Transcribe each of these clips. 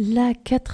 La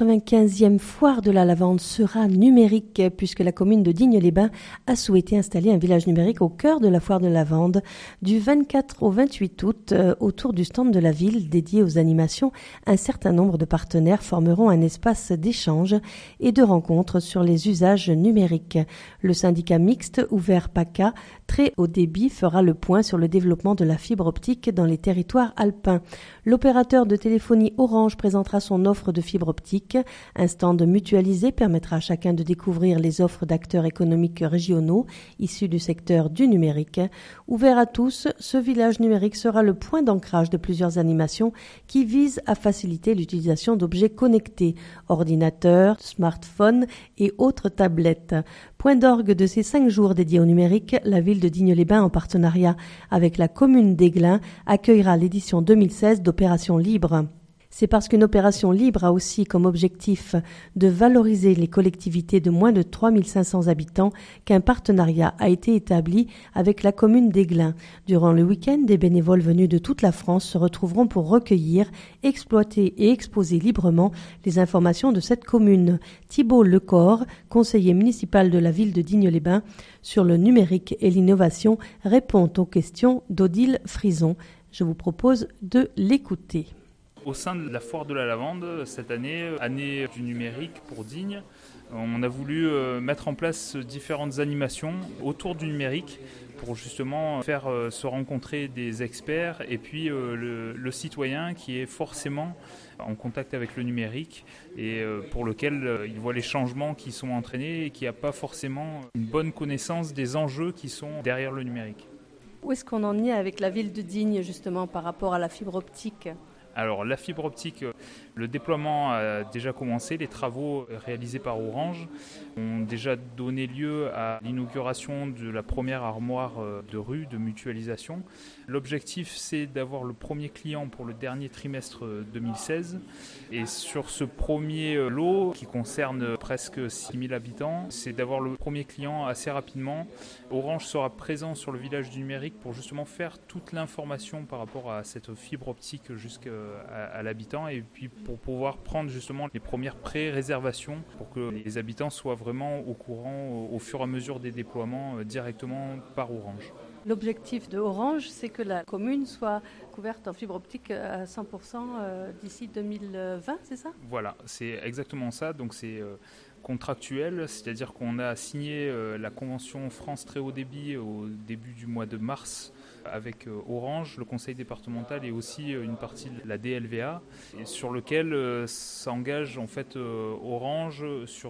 95e foire de la lavande sera numérique puisque la commune de Digne-les-Bains a souhaité installer un village numérique au cœur de la foire de la lavande du 24 au 28 août autour du stand de la ville dédié aux animations. Un certain nombre de partenaires formeront un espace d'échange et de rencontres sur les usages numériques. Le syndicat mixte ouvert PACA très haut débit fera le point sur le développement de la fibre optique dans les territoires alpins. L'opérateur de téléphonie Orange présentera son offre de fibre optique. Un stand mutualisé permettra à chacun de découvrir les offres d'acteurs économiques régionaux issus du secteur du numérique. Ouvert à tous, ce village numérique sera le point d'ancrage de plusieurs animations qui visent à faciliter l'utilisation d'objets connectés, ordinateurs, smartphones et autres tablettes. Point d'orgue de ces 5 jours dédiés au numérique, la ville de Digne-les-Bains, en partenariat avec la commune d'Aiglun, accueillera l'édition 2016 d'Opération Libre. C'est parce qu'une opération libre a aussi comme objectif de valoriser les collectivités de moins de 3500 habitants qu'un partenariat a été établi avec la commune d'Aiglun. Durant le week-end, des bénévoles venus de toute la France se retrouveront pour recueillir, exploiter et exposer librement les informations de cette commune. Thibault Lecor, conseiller municipal de la ville de Digne-les-Bains, sur le numérique et l'innovation, répond aux questions d'Odile Frison. Je vous propose de l'écouter. Au sein de la foire de la lavande, cette année, année du numérique pour Digne, on a voulu mettre en place différentes animations autour du numérique pour justement faire se rencontrer des experts et puis le citoyen qui est forcément en contact avec le numérique et pour lequel il voit les changements qui sont entraînés et qui n'a pas forcément une bonne connaissance des enjeux qui sont derrière le numérique. Où est-ce qu'on en est avec la ville de Digne justement par rapport à la fibre optique ? Alors la fibre optique, le déploiement a déjà commencé. Les travaux réalisés par Orange ont déjà donné lieu à l'inauguration de la première armoire de rue de mutualisation. L'objectif, c'est d'avoir le premier client pour le dernier trimestre 2016. Et sur ce premier lot, qui concerne presque 6000 habitants, c'est d'avoir le premier client assez rapidement. Orange sera présent sur le village du numérique pour justement faire toute l'information par rapport à cette fibre optique jusqu'à l'habitant et puis pour pouvoir prendre justement les premières pré-réservations pour que les habitants soient vraiment au courant au fur et à mesure des déploiements directement par Orange. L'objectif de Orange, c'est que la commune soit couverte en fibre optique à 100% d'ici 2020, c'est ça ? Voilà, c'est exactement ça. Donc c'est contractuel, c'est-à-dire qu'on a signé la convention France Très Haut Débit au début du mois de mars avec Orange, le conseil départemental et aussi une partie de la DLVA, et sur lequel s'engage en fait Orange sur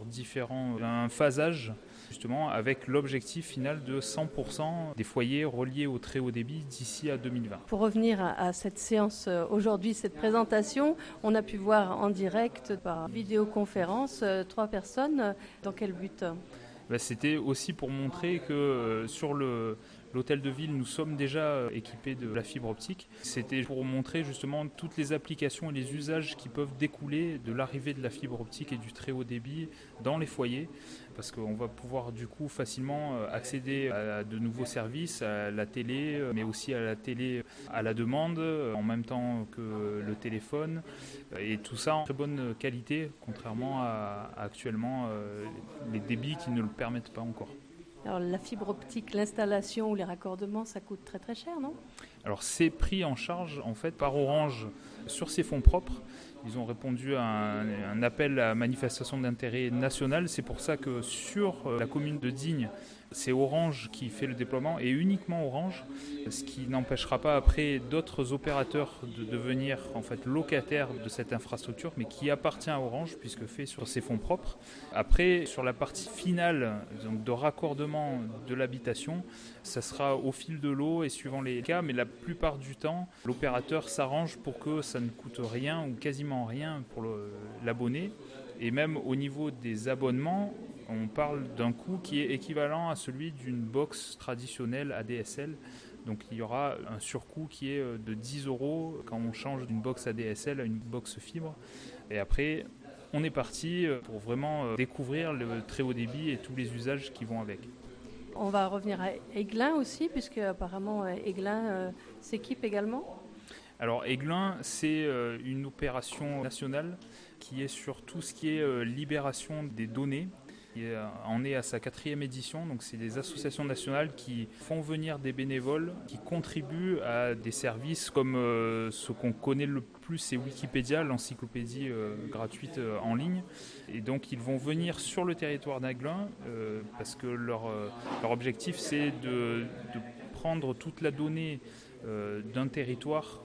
un phasage justement avec l'objectif final de 100% des foyers reliés au très haut débit d'ici à 2020. Pour revenir à cette séance aujourd'hui, cette présentation, on a pu voir en direct par vidéoconférence 3 personnes. Dans quel but ? C'était aussi pour montrer que sur l'hôtel de ville, nous sommes déjà équipés de la fibre optique. C'était pour montrer justement toutes les applications et les usages qui peuvent découler de l'arrivée de la fibre optique et du très haut débit dans les foyers, parce qu'on va pouvoir du coup facilement accéder à de nouveaux services, à la télé, mais aussi à la télé à la demande, en même temps que le téléphone, et tout ça en très bonne qualité, contrairement à actuellement les débits qui ne le permettent pas encore. Alors la fibre optique, l'installation ou les raccordements, ça coûte très très cher, non ? Alors c'est pris en charge en fait par Orange sur ses fonds propres. Ils ont répondu à un appel à manifestation d'intérêt national. C'est pour ça que sur la commune de Digne, c'est Orange qui fait le déploiement et uniquement Orange, ce qui n'empêchera pas après d'autres opérateurs de devenir en fait locataires de cette infrastructure, mais qui appartient à Orange puisque fait sur ses fonds propres. Après, sur la partie finale donc de raccordement de l'habitation, ça sera au fil de l'eau et suivant les cas, mais la plupart du temps, l'opérateur s'arrange pour que ça ne coûte rien ou quasiment rien pour l'abonné. Et même au niveau des abonnements, on parle d'un coût qui est équivalent à celui d'une box traditionnelle ADSL. Donc il y aura un surcoût qui est de 10 € quand on change d'une box ADSL à une box fibre. Et après, on est parti pour vraiment découvrir le très haut débit et tous les usages qui vont avec. On va revenir à Aiglun aussi, puisque apparemment Aiglun s'équipe également. Alors Aiglun, c'est une opération nationale qui est sur tout ce qui est libération des données. On est à sa 4e édition, donc c'est des associations nationales qui font venir des bénévoles qui contribuent à des services comme ce qu'on connaît le plus, c'est Wikipédia, l'encyclopédie gratuite en ligne. Et donc ils vont venir sur le territoire d'Aiglun parce que leur objectif c'est de prendre toute la donnée d'un territoire,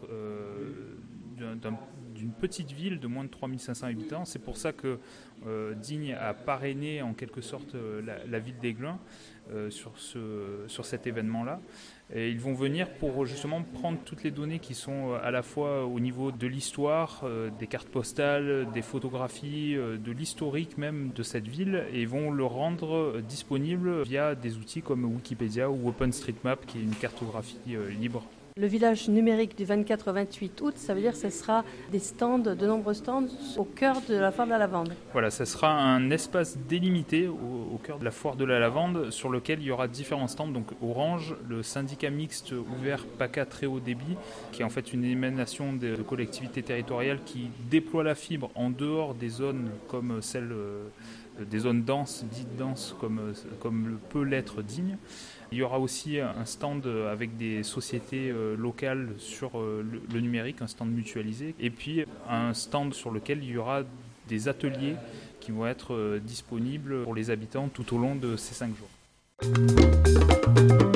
d'une petite ville de moins de 3500 habitants. C'est pour ça que Digne a parrainé en quelque sorte la ville d'Aiglun sur cet événement-là. Et ils vont venir pour justement prendre toutes les données qui sont à la fois au niveau de l'histoire, des cartes postales, des photographies, de l'historique même de cette ville, et vont le rendre disponible via des outils comme Wikipédia ou OpenStreetMap, qui est une cartographie libre. Le village numérique du 24 au 28 août, ça veut dire que ce sera de nombreux stands au cœur de la foire de la lavande. Voilà, ça sera un espace délimité au cœur de la foire de la lavande sur lequel il y aura différents stands. Donc Orange, le syndicat mixte ouvert PACA très haut débit, qui est en fait une émanation de collectivités territoriales qui déploie la fibre en dehors des zones comme celle des zones denses, dites denses comme peut l'être Digne. Il y aura aussi un stand avec des sociétés locales sur le numérique, un stand mutualisé, et puis un stand sur lequel il y aura des ateliers qui vont être disponibles pour les habitants tout au long de ces 5 jours.